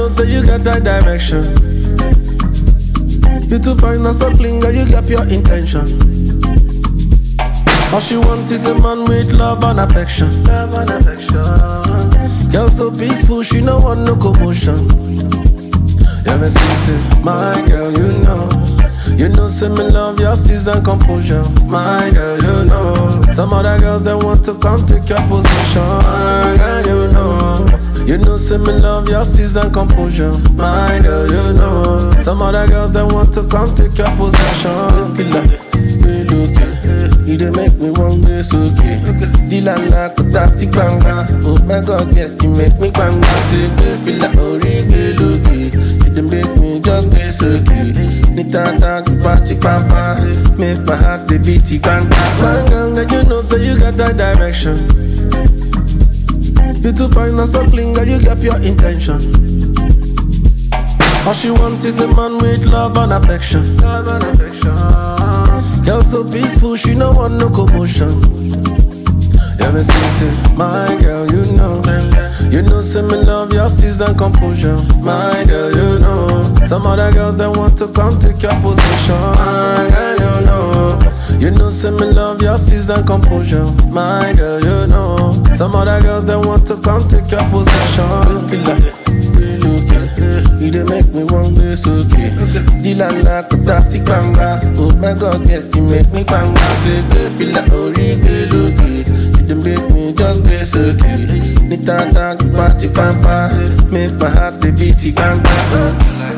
know, so you got that direction. You too fine as a clinger, you got pure intention. All she wants is a man with love and affection. Love and affection. Girl so peaceful, she no want no commotion. Yeah, me see, my girl, you know. You know, say me love your steez and composure. My girl, you know. Some other girls, they want to come take your position. My girl, you know. You know, say me love your steez and composure. My girl, you know. Some other girls, they want to come take your possession. Feel like, we look it. You dey make me want this, okay. Dilana, kutati banga. Oh my God, yeah, you make me banga. Say, feel like, oh, really look it. You dey make me just this, okay. Nitata, party papa. Make my heart the beaty bang bang. Bang, you know, so you got that direction. You too fine as a clinger, you got pure intention. All she wants is a man with love and affection. Love and affection. Girl so peaceful, she no want no commotion. Yeah, me see, my girl, you know. You know, say me love your steez and composure. My girl, you know. Some other girls, they want to come take your position. My girl, you know. You know, say me love your steez and composure. My girl, you know. Some other girls, they want to come take your possession. Feel like, we look it. You dey make me want this, okay. Dilana, kutati banga. Oh my God, yeah, you make me banga. Say, feel like, oh, really look it. You dey make me just this, okay. Nitata, party papa. Make my heart the beaty bang bang.